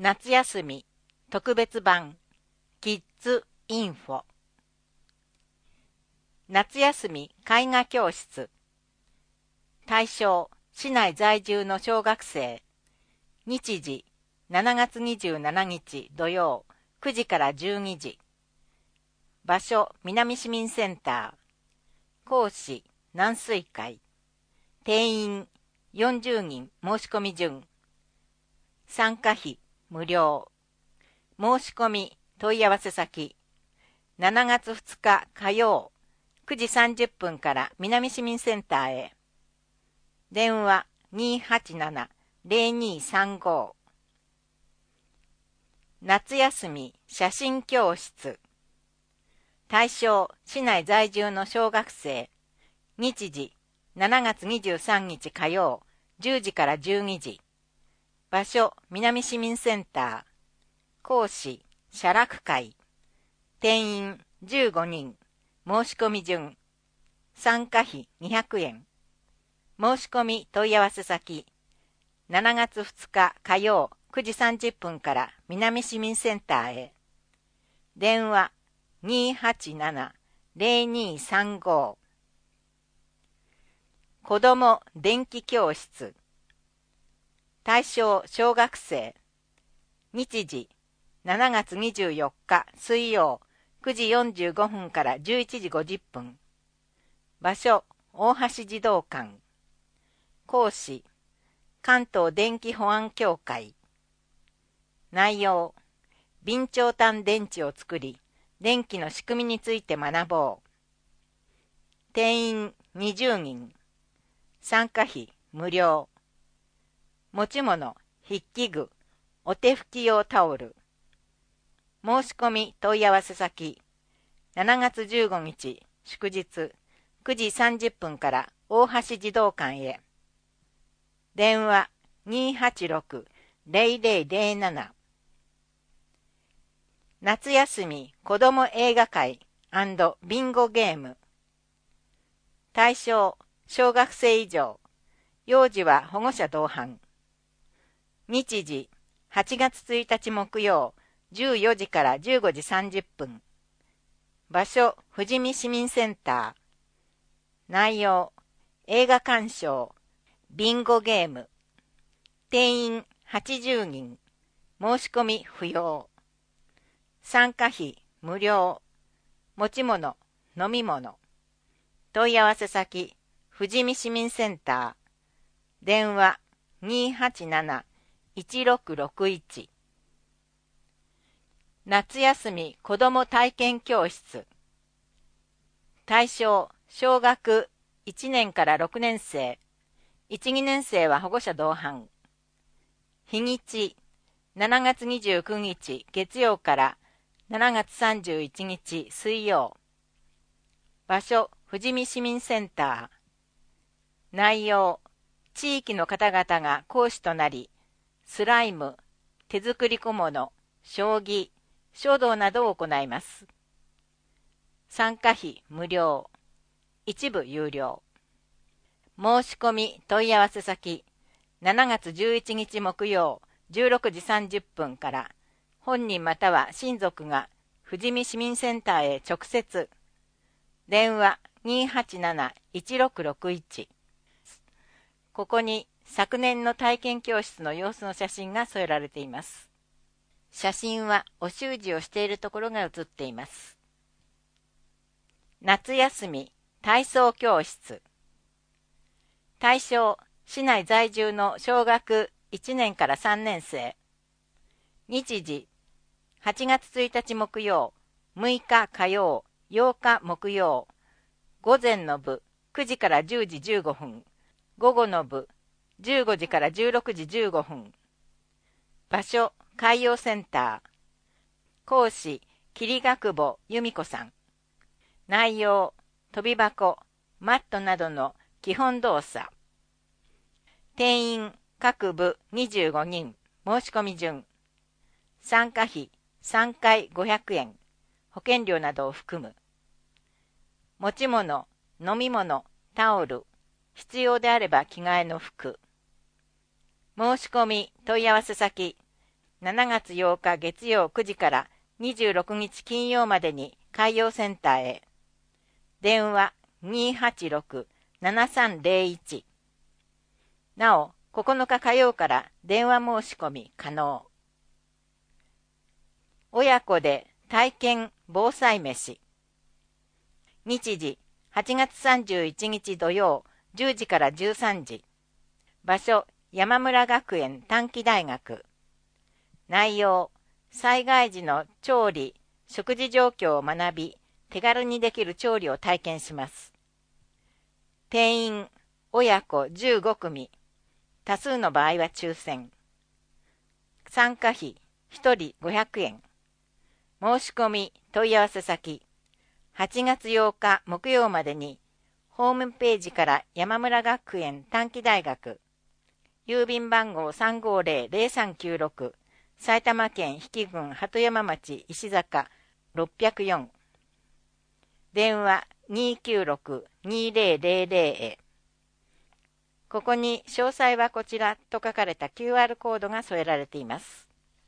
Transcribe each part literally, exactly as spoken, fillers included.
夏休み特別版キッズインフォ。夏休み絵画教室。対象市内在住の小学生。日時しちがつにじゅうしちにち土曜くじからじゅうにじ。場所南市民センター。講師南水会。定員よんじゅうにん申し込み順。参加費無料。申し込み問い合わせ先。しちがつふつか火曜くじさんじゅっぷんから南市民センターへ。電話にーはちなな ぜろにーさんご。夏休み写真教室。対象市内在住の小学生。日時しちがつにじゅうさんにち火曜じゅうじからじゅうにじ。場所南市民センター。講師写楽会。定員じゅうごにん申し込み順。参加費にひゃくえん。申し込み問い合わせ先。しちがつふつか火曜くじさんじゅっぷんから南市民センターへ。電話にーはちなな ぜろにーさんご。子ども電気教室。対象小学生。日時しちがつにじゅうよっか水曜くじよんじゅうごふんからじゅういちじごじゅっぷん。場所大橋児童館。講師関東電気保安協会。内容備長炭電池を作り電気の仕組みについて学ぼう。定員にじゅうにん。参加費無料。持ち物筆記具お手拭き用タオル。申し込み問い合わせ先。しちがつじゅうごにち祝日くじさんじゅっぷんから大橋児童館へ。電話にーはちろく ぜろぜろぜろなな。夏休み子ども映画会&ビンゴゲーム。対象小学生以上。幼児は保護者同伴。日時はちがつついたち木曜じゅうよじからじゅうごじさんじゅっぷん。場所富士見市民センター。内容映画鑑賞ビンゴゲーム。定員はちじゅうにん。申し込み不要。参加費無料。持ち物飲み物。問い合わせ先富士見市民センター。電話にーはちなな いちろくろくいち。夏休み子ども体験教室。対象小学いちねんからろくねん生。いち、にねん生は保護者同伴。日にちしちがつにじゅうくにち月曜からしちがつさんじゅういちにち水曜。場所富士見市民センター。内容地域の方々が講師となりスライム、手作り小物、将棋、書道などを行います。参加費無料。一部有料。申し込み問い合わせ先。しちがつじゅういちにち木曜じゅうろくじさんじゅっぷんから本人または親族が富士見市民センターへ直接。電話にーはちなな いちろくろくいち。ここに昨年の体験教室の様子の写真が添えられています。写真はお習字をしているところが写っています。夏休み体操教室。対象市内在住の小学いちねんからさんねん生。日時はちがつついたち木曜むいか火曜ようか木曜。午前の部くじからじゅうじじゅうごふん。午後の部じゅうごじからじゅうろくじじゅうごふん。場所海洋センター。講師桐学母由美子さん。内容飛び箱、マットなどの基本動作。定員各部にじゅうごにん。申し込み順。参加費さんかいごひゃくえん。保険料などを含む。持ち物、飲み物、タオル。必要であれば着替えの服。申し込み問い合わせ先。ししちがつようか月曜くじからにじゅうろくにち金曜までに海洋センターへ。電話 にーはちろく ななさんぜろいち。なお、ここのか火曜から電話申し込み可能。親子で体験防災飯。日時はちがつさんじゅういちにち土曜じゅうじからじゅうさんじ。場所山村学園短期大学。内容災害時の調理、食事状況を学び、手軽にできる調理を体験します。定員親子じゅうごくみ。多数の場合は抽選。参加費ひとりごひゃくえん。申し込み問い合わせ先はちがつようか木曜までにホームページから山村学園短期大学郵便番号 さんごぜろぜろさんきゅうろく 埼玉県比企郡鳩山町石坂ろっぴゃくよん。電話 にーきゅうろく にーぜろぜろぜろ へ。ここに詳細はこちらと書かれた キューアール コードが添えられています。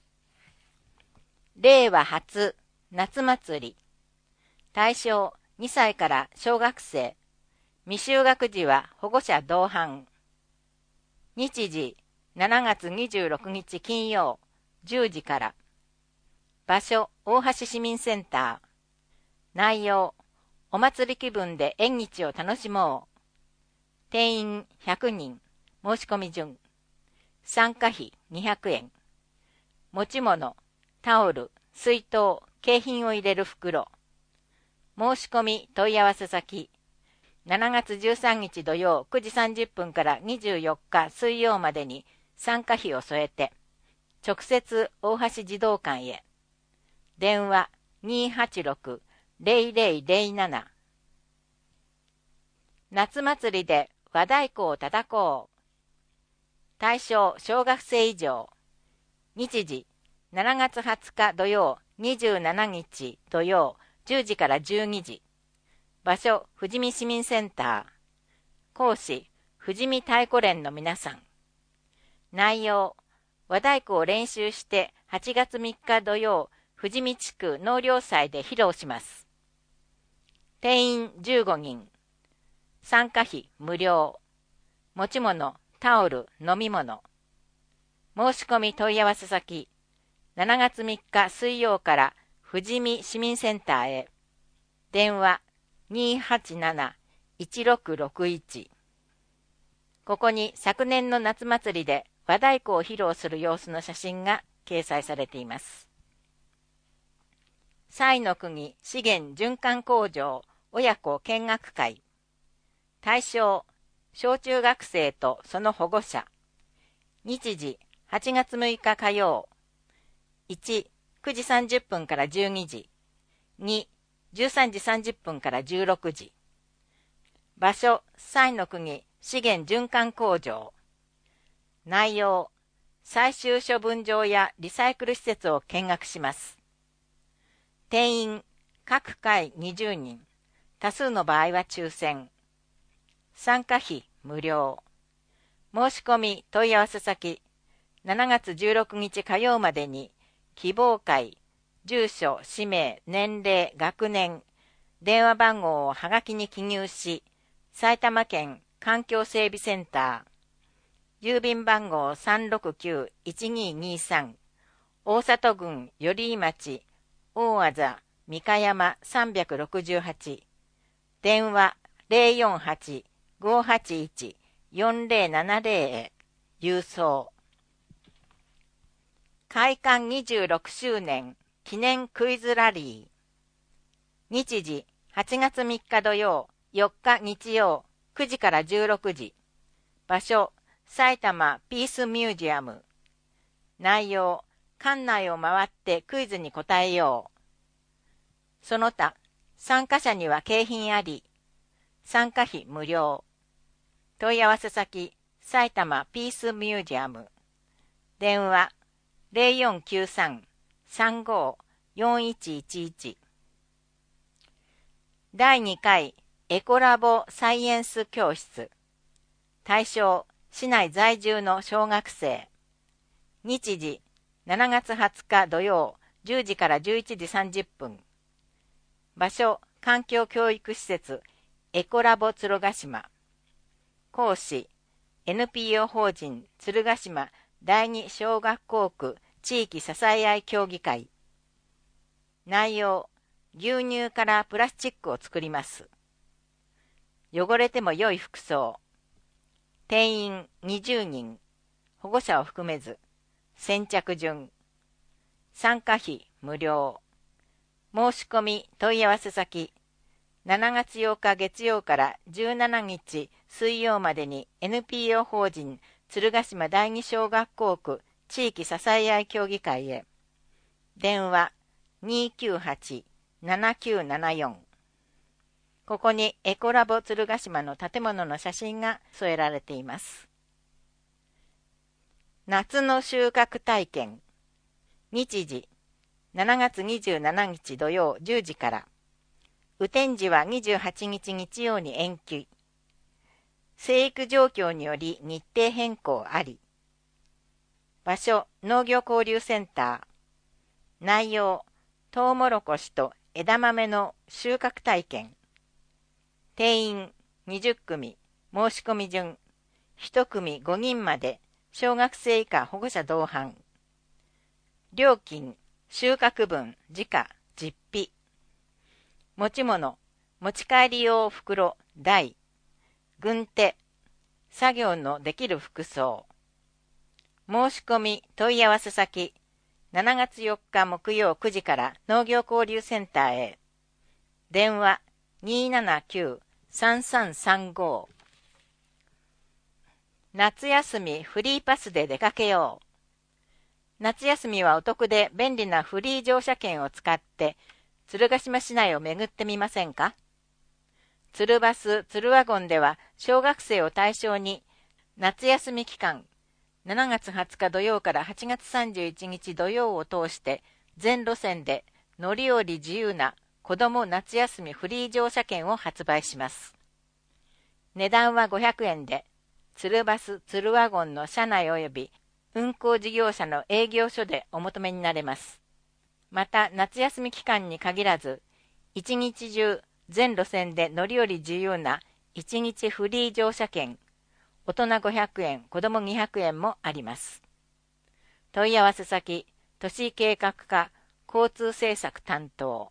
令和初夏祭り。対象にさいから小学生。未就学児は保護者同伴。日時しちがつにじゅうろくにち金曜じゅうじから。場所大橋市民センター。内容お祭り気分で縁日を楽しもう。定員ひゃくにん。申し込み順。参加費にひゃくえん。持ち物タオル、水筒、景品を入れる袋。申し込み問い合わせ先しちがつじゅうさんにち土曜くじさんじゅっぷんからにじゅうよっか水曜までに参加費を添えて直接大橋児童館へ。電話 にーはちろく ぜろぜろぜろなな。夏祭りで和太鼓を叩こう。対象小学生以上。日時しちがつはつか土曜にじゅうしちにち土曜じゅうじからじゅうにじ。場所富士見市民センター。講師富士見太鼓連の皆さん。内容和太鼓を練習してはちがつみっか土曜富士見地区納涼祭で披露します。定員じゅうごにん。参加費無料。持ち物タオル飲み物。申し込み問い合わせ先しちがつみっか水曜から富士見市民センターへ。電話 にーはちなな いちろくろくいち。ここに昨年の夏祭りで和太鼓を披露する様子の写真が掲載されています。彩の国資源循環工場親子見学会。対象小中学生とその保護者。日時はちがつむいか火曜。いち、くじさんじゅっぷんからじゅうにじ。に、じゅうさんじさんじゅっぷんからじゅうろくじ。場所彩の国資源循環工場。内容最終処分場やリサイクル施設を見学します。定員各回にじゅうにん。多数の場合は抽選。参加費無料。申し込み問い合わせ先しちがつじゅうろくにち火曜までに希望会、住所、氏名、年齢、学年、電話番号をはがきに記入し、埼玉県環境整備センター、郵便番号 さんろくきゅういちににさん、大里郡寄居町、大字、三香山さんびゃくろくじゅうはち、電話 ぜろよんはち ごはちいち よんぜろななぜろ へ、郵送。開館にじゅうろくしゅうねん記念クイズラリー。日時はちがつみっか土曜、よっか日曜くじからじゅうろくじ。場所埼玉ピースミュージアム。内容館内を回ってクイズに答えよう。その他参加者には景品あり。参加費無料。問い合わせ先埼玉ピースミュージアム。電話ぜろよんきゅうさん さんごよんいちいちいち。だいにかいエコラボサイエンス教室。対象市内在住の小学生。日時しちしちがつはつか土曜じゅうじからじゅういちじさんじゅっぷん。場所、環境教育施設エコラボ鶴ヶ島。講師、エヌピーオー 法人鶴ヶ島第二小学校区地域支え合い協議会。内容、牛乳からプラスチックを作ります。汚れても良い服装。定員にじゅうにん、保護者を含めず。先着順。参加費無料。申し込み問い合わせ先。しちがつようか月曜からじゅうしちにち水曜までに エヌピーオー 法人鶴ヶ島第二小学校区地域支え合い協議会へ。電話 にーきゅうはち ななきゅうななよん。ここにエコラボ鶴ヶ島の建物の写真が添えられています。夏の収穫体験。日時、しちがつにじゅうしちにち土曜じゅうじから。雨天時はにじゅうはちにち日曜に延期。生育状況により日程変更あり。場所、農業交流センター。内容、トウモロコシと枝豆の収穫体験。定員にじゅっくみ、申し込み順。いちくみごにんまで、小学生以下保護者同伴。料金、収穫分、時価、実費。持ち物、持ち帰り用袋、台。軍手、作業のできる服装。申し込み、問い合わせ先。しちがつよっか木曜くじから農業交流センターへ。電話 にーななきゅう さんさんさんご。夏休みフリーパスで出かけよう。夏休みはお得で便利なフリー乗車券を使って鶴ヶ島市内を巡ってみませんか。鶴バス、鶴ワゴンでは小学生を対象に夏休み期間しちがつはつか土曜からはちがつさんじゅういちにち土曜を通して全路線で乗り降り自由な子ども夏休みフリー乗車券を発売します。値段はごひゃくえんで、鶴バス、鶴ワゴンの車内及び運行事業者の営業所でお求めになれます。また夏休み期間に限らず、一日中全路線で乗り降り自由な一日フリー乗車券、大人ごひゃくえん、子どもにひゃくえんもあります。問い合わせ先、都市計画課、交通政策担当。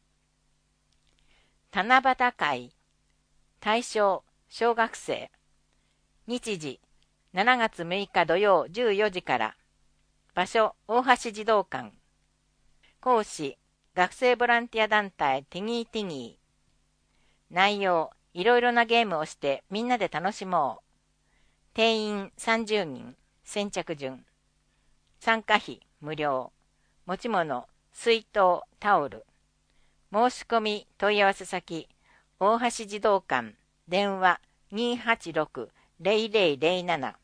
七夕会。対象、小学生。日時、しちがつむいか土曜じゅうよじから。場所、大橋児童館。講師、学生ボランティア団体ティギーティギー。内容、いろいろなゲームをしてみんなで楽しもう。定員さんじゅうにん、先着順。参加費無料。持ち物、水筒、タオル。申し込み問い合わせ先、大橋児童館、電話 にーはちろく ぜろぜろぜろなな。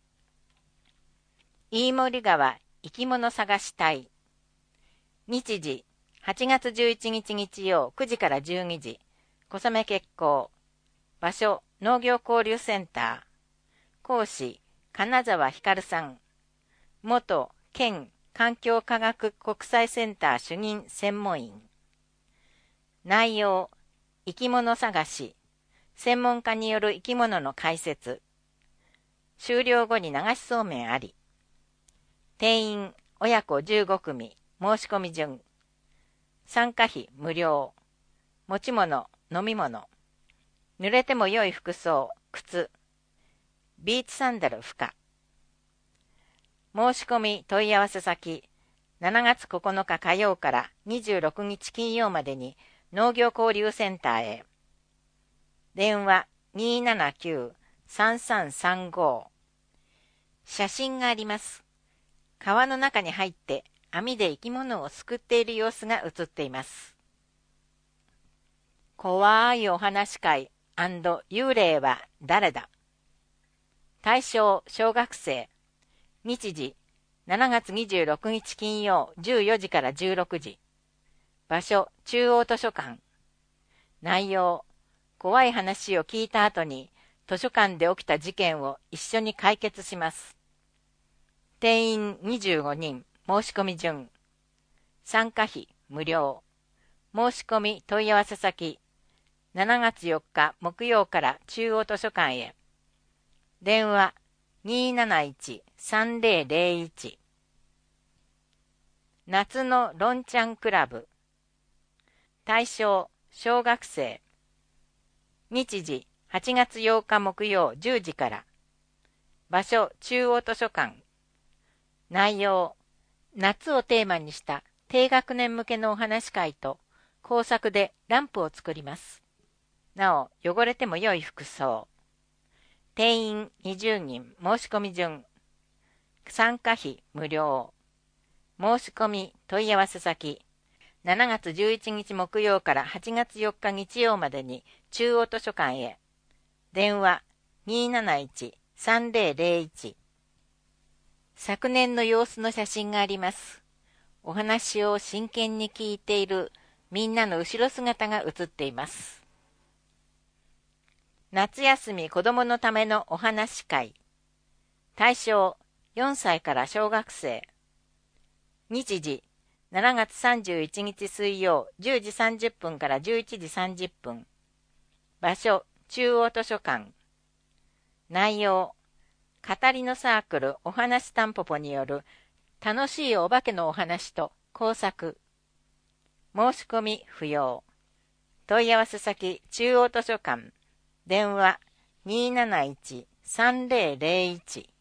飯盛川生き物探し隊。日時、はちがつじゅういちにち日曜くじからじゅうにじ、小雨決行。場所、農業交流センター。講師、金沢ひかるさん。元県環境科学国際センター主任専門員。内容、生き物探し、専門家による生き物の解説。終了後に流しそうめんあり。定員、親子じゅうごくみ、申し込み順。参加費無料。持ち物、飲み物。濡れても良い服装、靴。ビーチサンダル不可。申し込み問い合わせ先、しちがつここのか火曜からにじゅうろくにち金曜までに農業交流センターへ。電話 にーななきゅう さんさんさんご。写真があります。川の中に入って網で生き物をすくっている様子が映っています。怖いお話会&幽霊は誰だ。対象小学生。日時、しちがつにじゅうろくにち金曜じゅうよじからじゅうろくじ。場所、中央図書館。内容、怖い話を聞いた後に図書館で起きた事件を一緒に解決します。定員にじゅうごにん、 申し込み順。参加費無料。申し込み問い合わせ先。しちがつよっか木曜から中央図書館へ。電話 にーなないちさんぜろぜろいち。夏のロンチャンクラブ。対象小学生。日時はちがつようか木曜じゅうじから。場所中央図書館。内容夏をテーマにした低学年向けのお話会と工作でランプを作ります。なお汚れても良い服装。定員にじゅうにん。申し込み順。参加費無料。申し込み問い合わせ先。しちがつじゅういちにち木曜からはちがつよっか日曜までに中央図書館へ。電話 にーなないちさんぜろぜろいち。昨年の様子の写真があります。お話を真剣に聞いているみんなの後ろ姿が写っています。夏休み子供のためのお話会。対象よんさいから小学生。日時しちがつさんじゅういちにち水曜じゅうじさんじゅっぷんからじゅういちじさんじゅっぷん。場所中央図書館。内容語りのサークルお話タンポポによる楽しいお化けのお話と工作。申し込み不要。問い合わせ先中央図書館。電話 にーなないちさんぜろぜろいち。